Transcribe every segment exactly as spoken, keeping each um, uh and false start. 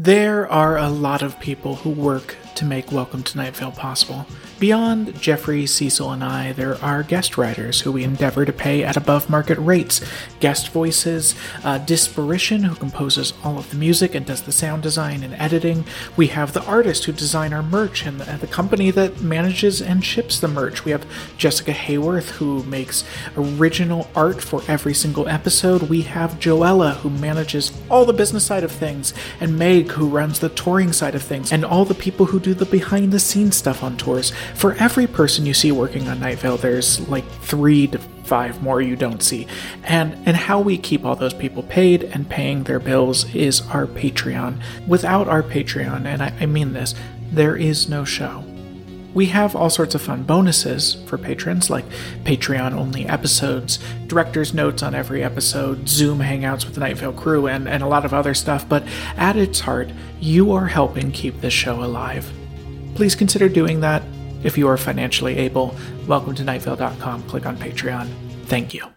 There are a lot of people who work to make Welcome to Night Vale possible. Beyond Jeffrey, Cecil, and I, there are guest writers who we endeavor to pay at above-market rates. Guest voices, uh, Disparition, who composes all of the music and does the sound design and editing. We have the artist who design our merch and the, and the company that manages and ships the merch. We have Jessica Hayworth, who makes original art for every single episode. We have Joella, who manages all the business side of things, and Meg, who runs the touring side of things, and all the people who do the behind-the-scenes stuff on tours. For every person you see working on Night Vale, there's like three to five more you don't see. And and how we keep all those people paid and paying their bills is our Patreon. Without our Patreon, and I, I mean this, there is no show. We have all sorts of fun bonuses for patrons, like Patreon-only episodes, director's notes on every episode, Zoom hangouts with the Night Vale crew, and, and a lot of other stuff, but at its heart, you are helping keep this show alive. Please consider doing that if you are financially able. Welcome to night vale dot com. Click on Patreon. Thank you.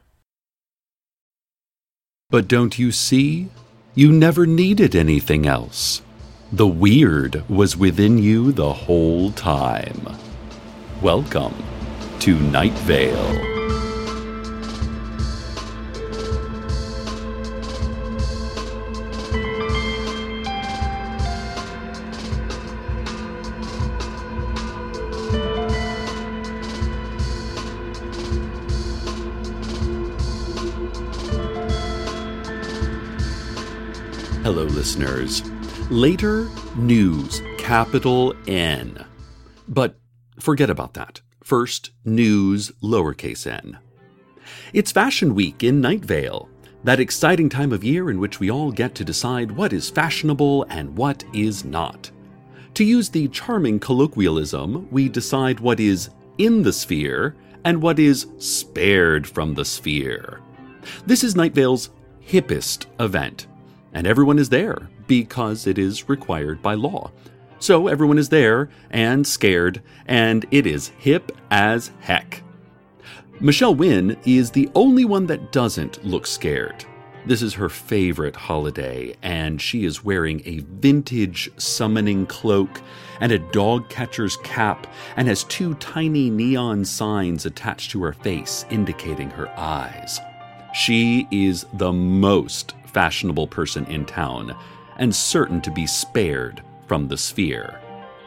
But don't you see? You never needed anything else. The weird was within you the whole time. Welcome to Night Vale. Hello, listeners. Later news, capital N. But forget about that. First, news, lowercase n. It's Fashion Week in Night Vale, that exciting time of year in which we all get to decide what is fashionable and what is not. To use the charming colloquialism, we decide what is in the sphere and what is spared from the sphere. This is Night Vale's hippest event. And everyone is there because it is required by law. So everyone is there and scared, and it is hip as heck. Michelle Wynn is the only one that doesn't look scared. This is her favorite holiday, and she is wearing a vintage summoning cloak and a dog catcher's cap, and has two tiny neon signs attached to her face indicating her eyes. She is the most fashionable person in town, and certain to be spared from the sphere.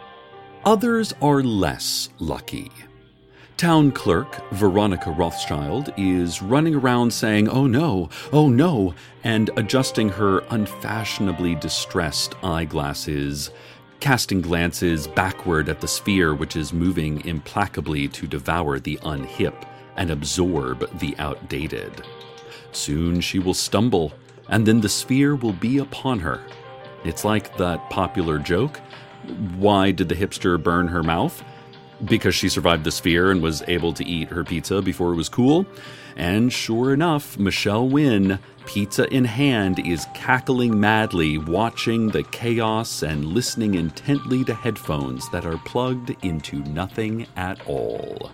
Others are less lucky. Town clerk Veronica Rothschild is running around saying, "Oh no, oh no," and adjusting her unfashionably distressed eyeglasses, casting glances backward at the sphere which is moving implacably to devour the unhip and absorb the outdated. Soon she will stumble, and then the sphere will be upon her. It's like that popular joke, why did the hipster burn her mouth? Because she survived the sphere and was able to eat her pizza before it was cool. And sure enough, Michelle Wynn, pizza in hand, is cackling madly, watching the chaos and listening intently to headphones that are plugged into nothing at all.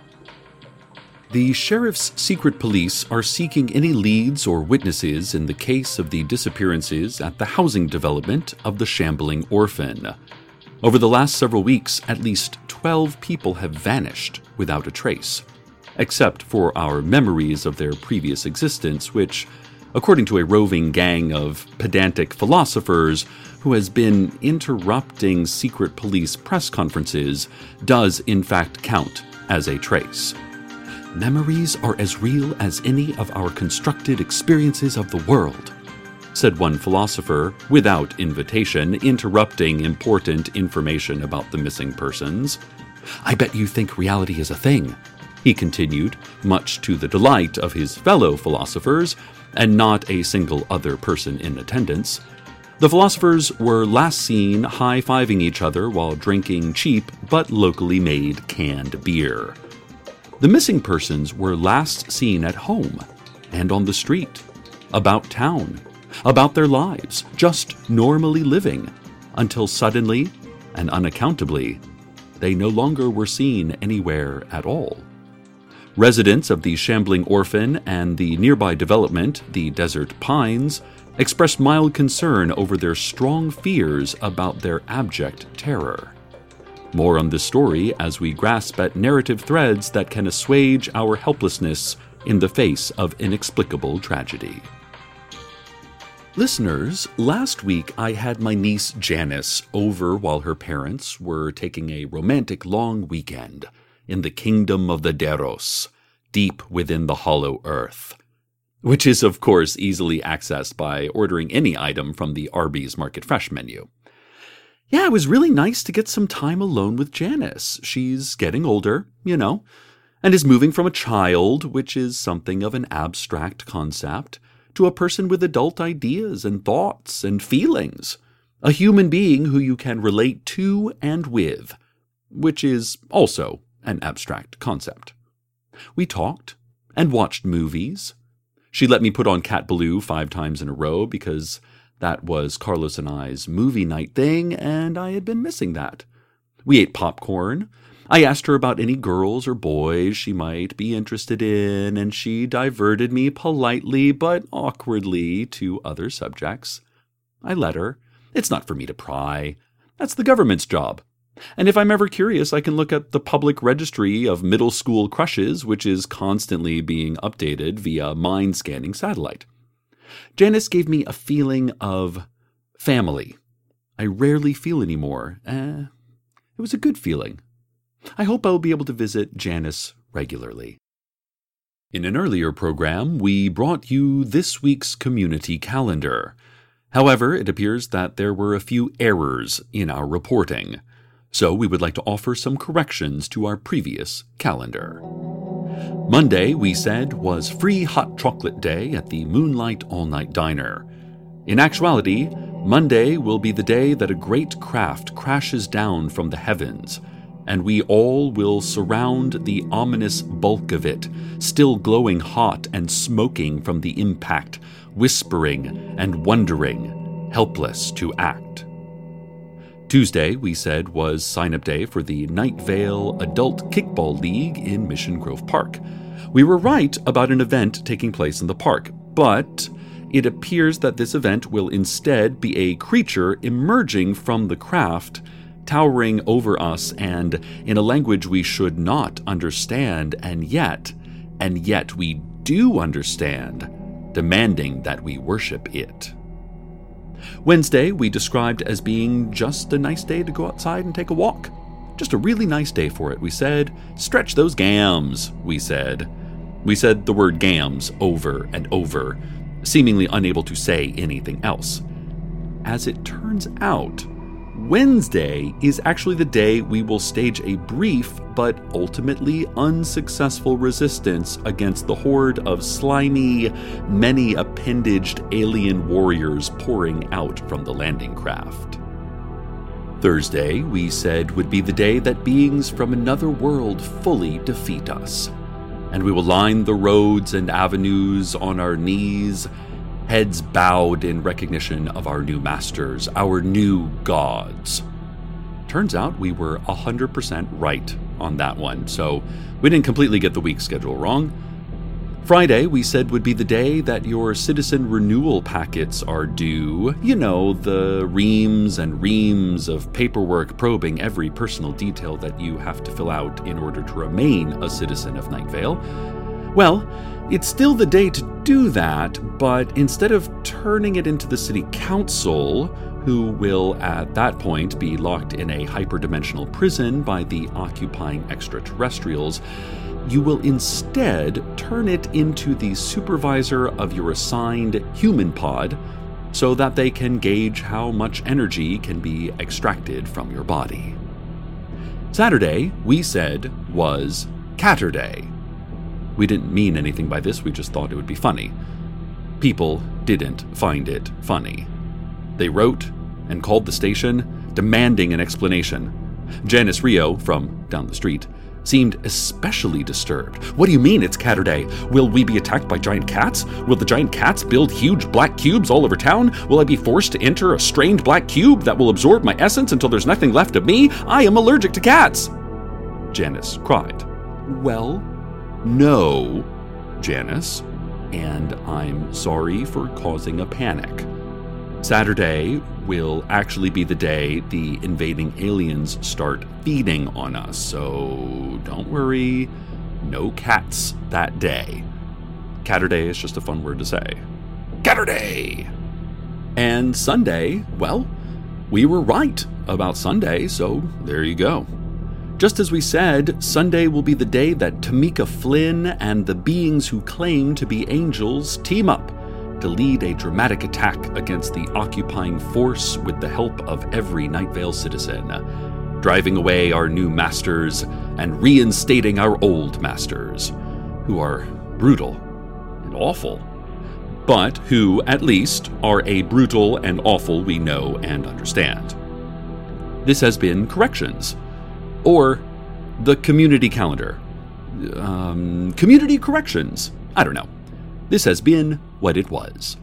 The Sheriff's Secret Police are seeking any leads or witnesses in the case of the disappearances at the housing development of the Shambling Orphan. Over the last several weeks, at least twelve people have vanished without a trace, except for our memories of their previous existence, which, according to a roving gang of pedantic philosophers who has been interrupting secret police press conferences, does in fact count as a trace. Memories are as real as any of our constructed experiences of the world, said one philosopher, without invitation, interrupting important information about the missing persons. I bet you think reality is a thing, he continued, much to the delight of his fellow philosophers, and not a single other person in attendance. The philosophers were last seen high-fiving each other while drinking cheap but locally made canned beer. The missing persons were last seen at home and on the street, about town, about their lives, just normally living, until suddenly and unaccountably, they no longer were seen anywhere at all. Residents of the Shambling Orphan and the nearby development, the Desert Pines, expressed mild concern over their strong fears about their abject terror. More on this story as we grasp at narrative threads that can assuage our helplessness in the face of inexplicable tragedy. Listeners, last week I had my niece Janice over while her parents were taking a romantic long weekend in the kingdom of the Deros, deep within the hollow earth, which is of course easily accessed by ordering any item from the Arby's Market Fresh menu. Yeah, it was really nice to get some time alone with Janice. She's getting older, you know, and is moving from a child, which is something of an abstract concept, to a person with adult ideas and thoughts and feelings, a human being who you can relate to and with, which is also an abstract concept. We talked and watched movies. She let me put on Cat Ballou five times in a row because that was Carlos and I's movie night thing, and I had been missing that. We ate popcorn. I asked her about any girls or boys she might be interested in, and she diverted me politely but awkwardly to other subjects. I let her. It's not for me to pry. That's the government's job. And if I'm ever curious, I can look at the public registry of middle school crushes, which is constantly being updated via mind-scanning satellite. Janice gave me a feeling of family. I rarely feel anymore. Eh, it was a good feeling. I hope I will be able to visit Janice regularly. In an earlier program, we brought you this week's community calendar. However, it appears that there were a few errors in our reporting, so we would like to offer some corrections to our previous calendar. Monday, we said, was Free Hot Chocolate Day at the Moonlight All-Night Diner. In actuality, Monday will be the day that a great craft crashes down from the heavens, and we all will surround the ominous bulk of it, still glowing hot and smoking from the impact, whispering and wondering, helpless to act. Tuesday, we said, was sign-up day for the Night Vale Adult Kickball League in Mission Grove Park. We were right about an event taking place in the park, but it appears that this event will instead be a creature emerging from the craft, towering over us and in a language we should not understand, and yet, and yet we do understand, demanding that we worship it. Wednesday, we described as being just a nice day to go outside and take a walk. Just a really nice day for it. We said, stretch those gams, we said. We said the word gams over and over, seemingly unable to say anything else. As it turns out, Wednesday is actually the day we will stage a brief but ultimately unsuccessful resistance against the horde of slimy, many-appendaged alien warriors pouring out from the landing craft. Thursday, we said, would be the day that beings from another world fully defeat us, and we will line the roads and avenues on our knees, heads bowed in recognition of our new masters, our new gods. Turns out we were one hundred percent right on that one, so we didn't completely get the week schedule wrong. Friday, we said, would be the day that your citizen renewal packets are due. You know, the reams and reams of paperwork probing every personal detail that you have to fill out in order to remain a citizen of Night Vale. Well, it's still the day to do that, but instead of turning it into the city council, who will at that point be locked in a hyperdimensional prison by the occupying extraterrestrials, you will instead turn it into the supervisor of your assigned human pod so that they can gauge how much energy can be extracted from your body. Saturday, we said, was Catterday. We didn't mean anything by this, we just thought it would be funny. People didn't find it funny. They wrote and called the station, demanding an explanation. Janice Rio, from down the street, seemed especially disturbed. What do you mean it's Catterday? Will we be attacked by giant cats? Will the giant cats build huge black cubes all over town? Will I be forced to enter a strained black cube that will absorb my essence until there's nothing left of me? I am allergic to cats! Janice cried. Well, no, Janice, and I'm sorry for causing a panic. Saturday will actually be the day the invading aliens start feeding on us, so don't worry, no cats that day. Catterday is just a fun word to say. Catterday! And Sunday, well, we were right about Sunday, so there you go. Just as we said, Sunday will be the day that Tamika Flynn and the beings who claim to be angels team up to lead a dramatic attack against the occupying force with the help of every Night Vale citizen, driving away our new masters and reinstating our old masters, who are brutal and awful, but who, at least, are a brutal and awful we know and understand. This has been Corrections, or the Community Calendar. Um, Community Corrections. I don't know. This has been what it was.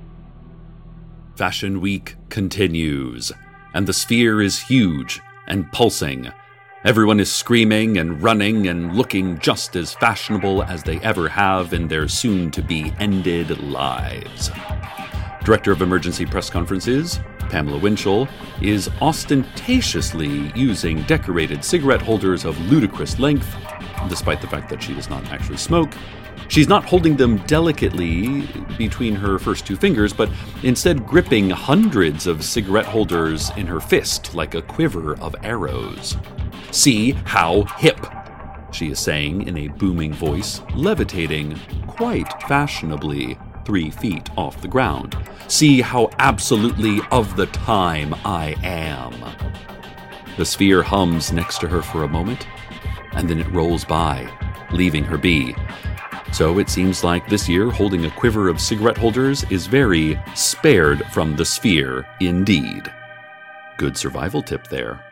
Fashion Week continues, and the sphere is huge and pulsing. Everyone is screaming and running and looking just as fashionable as they ever have in their soon-to-be ended lives. Director of Emergency Press Conferences, Pamela Winchell, is ostentatiously using decorated cigarette holders of ludicrous length, despite the fact that she does not actually smoke. She's not holding them delicately between her first two fingers, but instead gripping hundreds of cigarette holders in her fist like a quiver of arrows. "See how hip," she is saying in a booming voice, levitating quite fashionably three feet off the ground. "See how absolutely of the time I am." The sphere hums next to her for a moment, and then it rolls by, leaving her be. So it seems like this year holding a quiver of cigarette holders is very spared from the sphere indeed. Good survival tip there.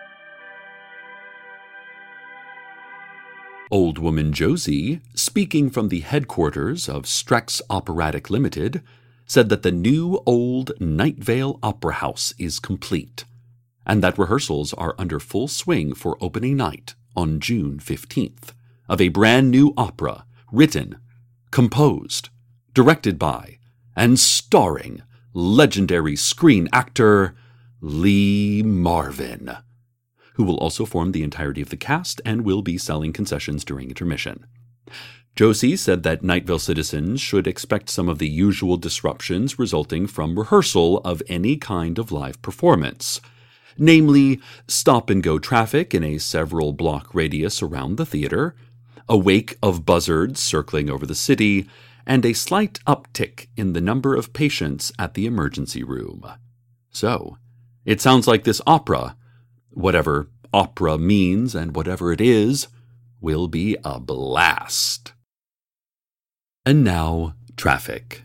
Old Woman Josie, speaking from the headquarters of Strex Operatic Limited, said that the new old Night Vale Opera House is complete, and that rehearsals are under full swing for opening night on June fifteenth, of a brand new opera written, composed, directed by, and starring legendary screen actor Lee Marvin, who will also form the entirety of the cast and will be selling concessions during intermission. Josie said that Night Vale citizens should expect some of the usual disruptions resulting from rehearsal of any kind of live performance, namely stop-and-go traffic in a several-block radius around the theater, a wake of buzzards circling over the city, and a slight uptick in the number of patients at the emergency room. So, it sounds like this opera, whatever opera means and whatever it is, will be a blast. And now, traffic.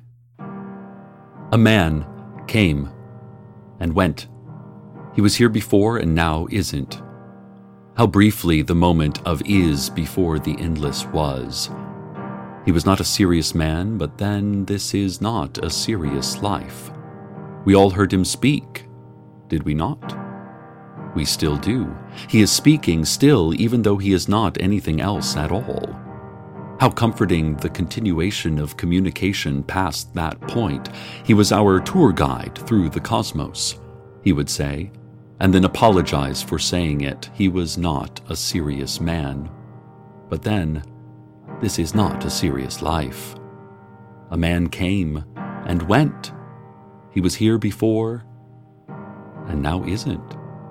A man came and went. He was here before and now isn't. How briefly the moment of is before the endless was. He was not a serious man, but then this is not a serious life. We all heard him speak, did we not? We still do. He is speaking still, even though he is not anything else at all. How comforting the continuation of communication past that point. He was our tour guide through the cosmos, he would say, and then apologize for saying it. He was not a serious man. But then, this is not a serious life. A man came and went. He was here before, and now isn't.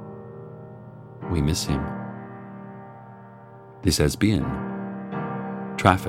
We miss him. This has been Traffic.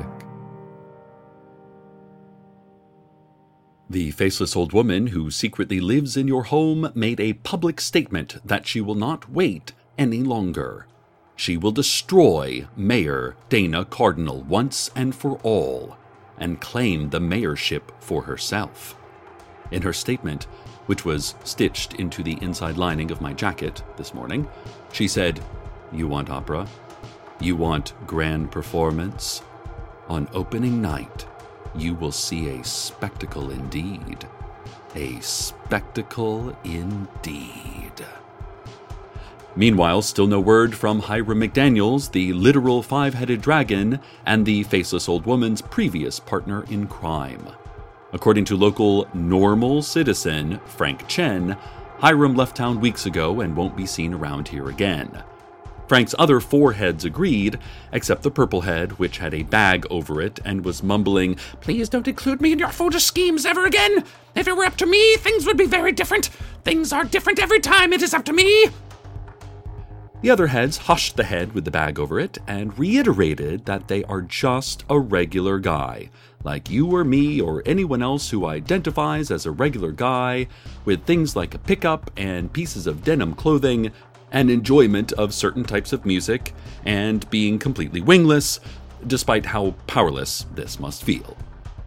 The faceless old woman who secretly lives in your home made a public statement that she will not wait any longer. She will destroy Mayor Dana Cardinal once and for all, and claim the mayorship for herself. In her statement, which was stitched into the inside lining of my jacket this morning, she said, "You want opera? You want grand performance? On opening night, you will see a spectacle indeed. A spectacle indeed." Meanwhile, still no word from Hiram McDaniels, the literal five-headed dragon, and the faceless old woman's previous partner in crime. According to local normal citizen Frank Chen, Hiram left town weeks ago and won't be seen around here again. Frank's other four heads agreed, except the purple head, which had a bag over it and was mumbling, "Please don't include me in your foolish schemes ever again. If it were up to me, things would be very different. Things are different every time it is up to me." The other heads hushed the head with the bag over it and reiterated that they are just a regular guy, like you or me or anyone else who identifies as a regular guy, with things like a pickup and pieces of denim clothing, and enjoyment of certain types of music, and being completely wingless, despite how powerless this must feel.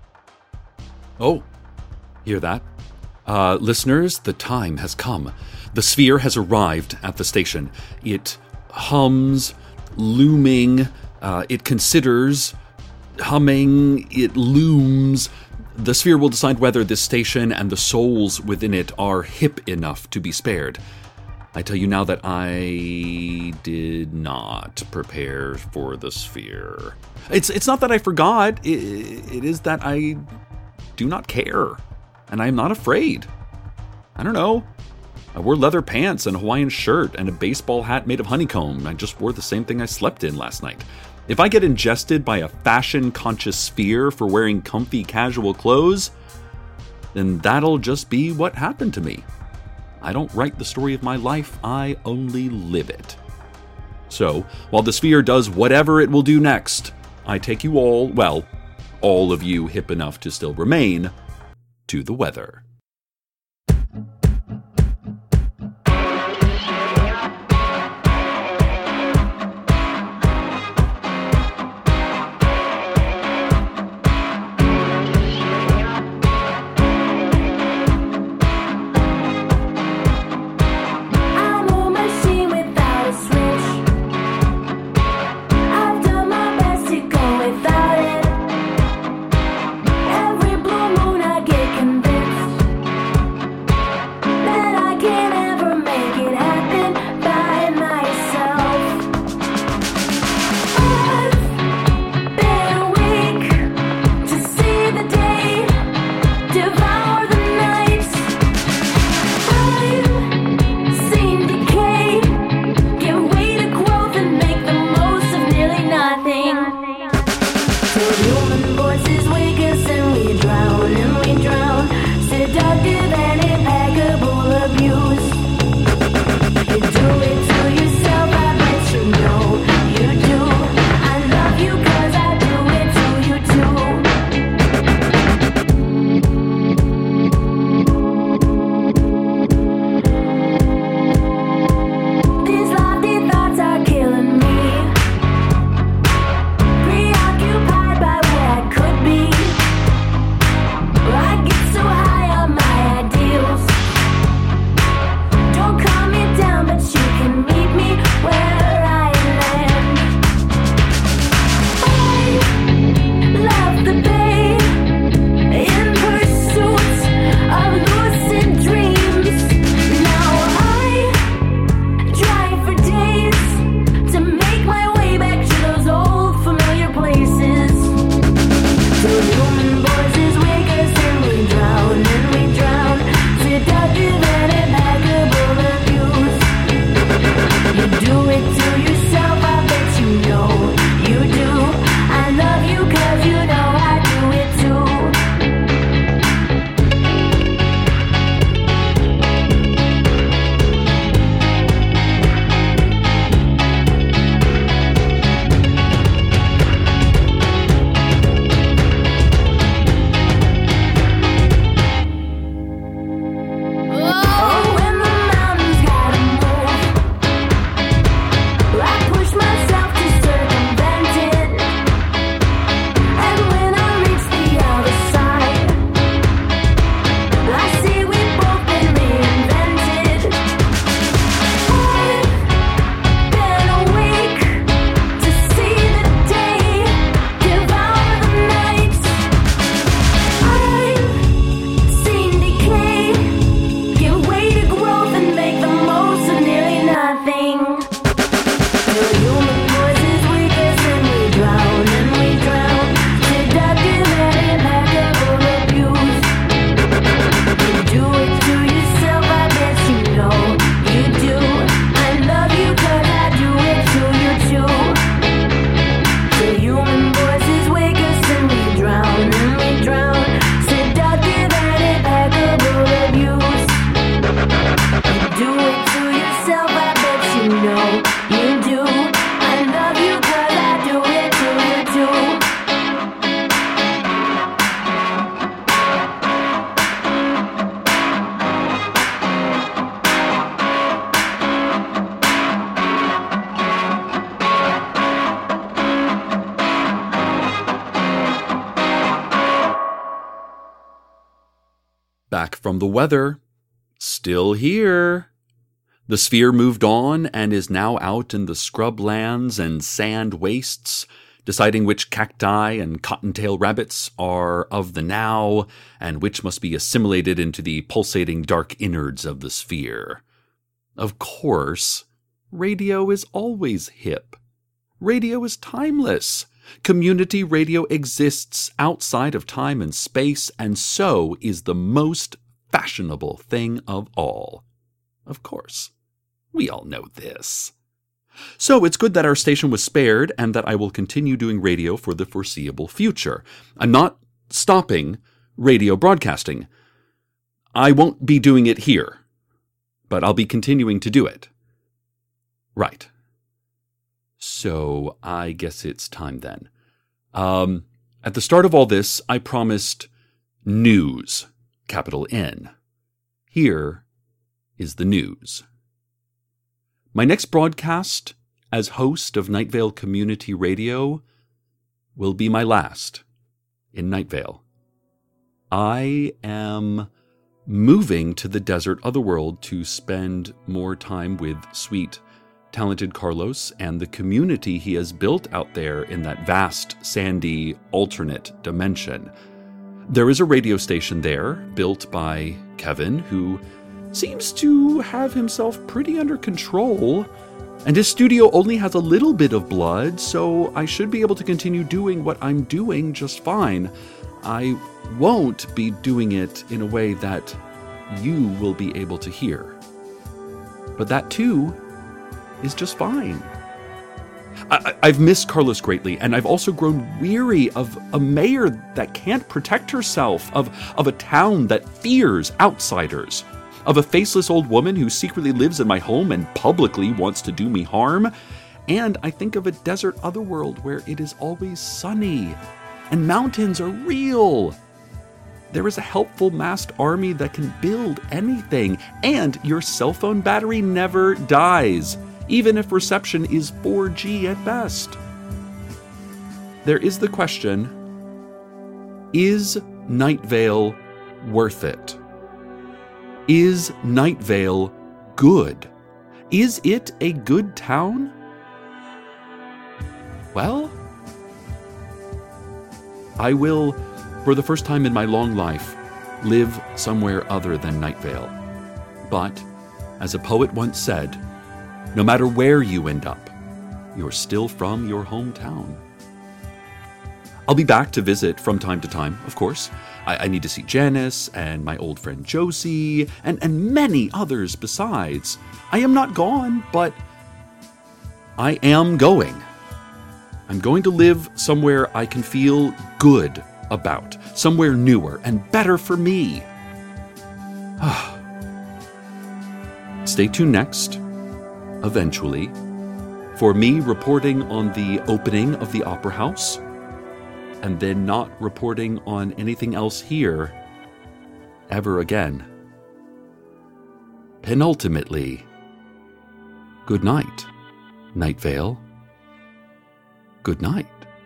Oh, hear that? Uh, listeners, the time has come. The sphere has arrived at the station. It hums, looming, uh, it considers, humming, it looms. The sphere will decide whether this station and the souls within it are hip enough to be spared. I tell you now that I did not prepare for the sphere. It's it's not that I forgot, it, it is that I do not care, and I am not afraid. I don't know. I wore leather pants and a Hawaiian shirt and a baseball hat made of honeycomb. I just wore the same thing I slept in last night. If I get ingested by a fashion-conscious sphere for wearing comfy casual clothes, then that'll just be what happened to me. I don't write the story of my life, I only live it. So, while the sphere does whatever it will do next, I take you all, well, all of you hip enough to still remain, to the weather. Every blue moon I get convinced back from the weather. Still here. The sphere moved on and is now out in the scrublands and sand wastes, deciding which cacti and cottontail rabbits are of the now, and which must be assimilated into the pulsating dark innards of the sphere. Of course, radio is always hip. Radio is timeless. Community radio exists outside of time and space, and so is the most fashionable thing of all. Of course, we all know this. So it's good that our station was spared and that I will continue doing radio for the foreseeable future. I'm not stopping radio broadcasting. I won't be doing it here, but I'll be continuing to do it. Right. So I guess it's time then. Um, at the start of all this, I promised news, capital N. Here is the news. My next broadcast as host of Night Vale Community Radio will be my last in Night Vale. I am moving to the desert otherworld to spend more time with sweet, talented Carlos and the community he has built out there in that vast, sandy, alternate dimension. There is a radio station there built by Kevin, who seems to have himself pretty under control, and his studio only has a little bit of blood, so I should be able to continue doing what I'm doing just fine. I won't be doing it in a way that you will be able to hear. But that too is just fine. I- I've missed Carlos greatly, and I've also grown weary of a mayor that can't protect herself, of, of a town that fears outsiders, of a faceless old woman who secretly lives in my home and publicly wants to do me harm. And I think of a desert otherworld where it is always sunny and mountains are real. There is a helpful masked army that can build anything, and your cell phone battery never dies, even if reception is four G at best. There is the question, is Night Vale worth it? Is Night Vale good? Is it a good town? Well, I will, for the first time in my long life, live somewhere other than Night Vale. But, as a poet once said, no matter where you end up, you're still from your hometown. I'll be back to visit from time to time, of course. I, I need to see Janice and my old friend Josie and, and many others besides. I am not gone, but I am going. I'm going to live somewhere I can feel good about, somewhere newer and better for me. Stay tuned next, eventually, for me reporting on the opening of the Opera House, and then not reporting on anything else here ever again. Penultimately, good night, Night Vale. Good night.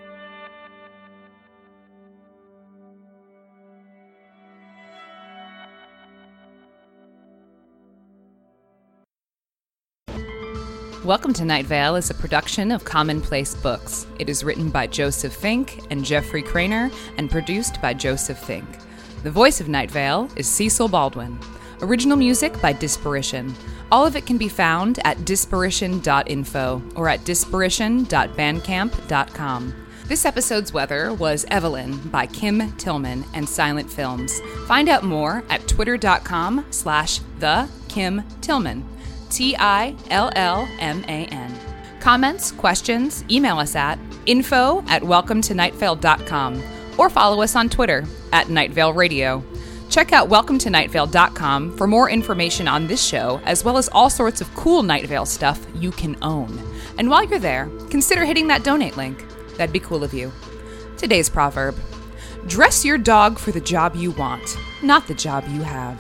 Welcome to Night Vale is a production of Commonplace Books. It is written by Joseph Fink and Jeffrey Craner and produced by Joseph Fink. The voice of Night Vale is Cecil Baldwin. Original music by Disparition. All of it can be found at disparition dot info or at disparition dot bandcamp dot com. This episode's weather was Evelyn by Kim Tillman and Silent Films. Find out more at twitter.com slash the Kim Tillman. T I L L M A N. Comments, questions, email us at info at welcome to night vale dot com or follow us on Twitter at Night Vale Radio. Check out welcome to night vale dot com for more information on this show, as well as all sorts of cool Night Vale stuff you can own. And while you're there, consider hitting that donate link. That'd be cool of you. Today's proverb: dress your dog for the job you want, not the job you have.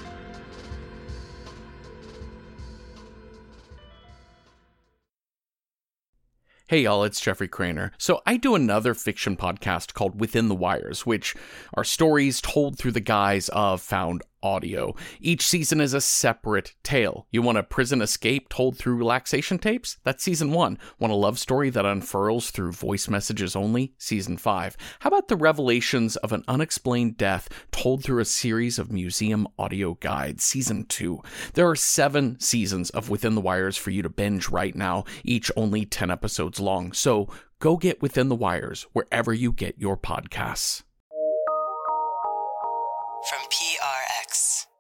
Hey y'all, it's Jeffrey Craner. So I do another fiction podcast called Within the Wires, which are stories told through the guise of found audio. Each season is a separate tale. You want a prison escape told through relaxation tapes? That's season one. Want a love story that unfurls through voice messages only? Season five. How about the revelations of an unexplained death told through a series of museum audio guides? Season two. There are seven seasons of Within the Wires for you to binge right now, each only ten episodes long. So go get Within the Wires wherever you get your podcasts. From P R X.